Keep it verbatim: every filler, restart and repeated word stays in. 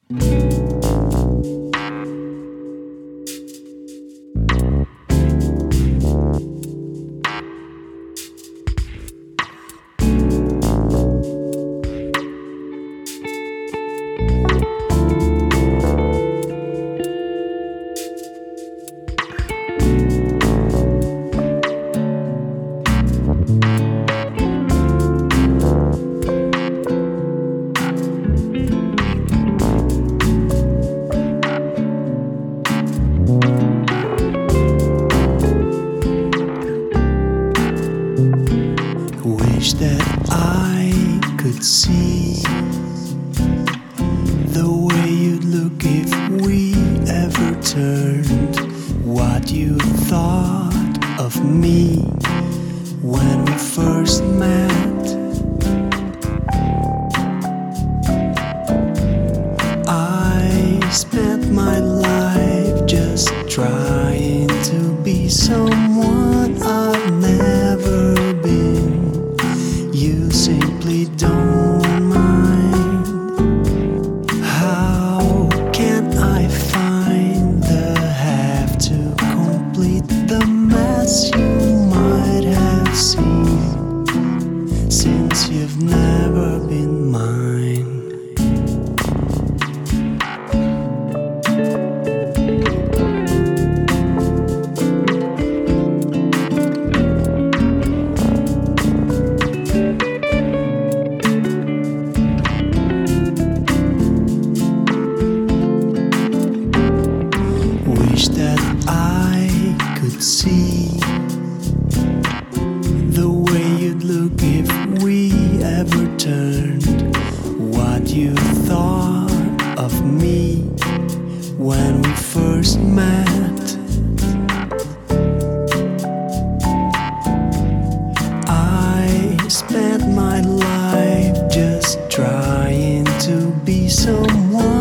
Wish that I could see the way you'd look if we ever turned. What you thought of me when we first met. I spent my life just trying to be someone I've never been. You simply don't mind. How can I find the have to complete the mess you might have seen, since you've never been mine? Wish that I could see the way you'd look if we ever turned. What you thought of me when we first met. I spent my life just trying to be someone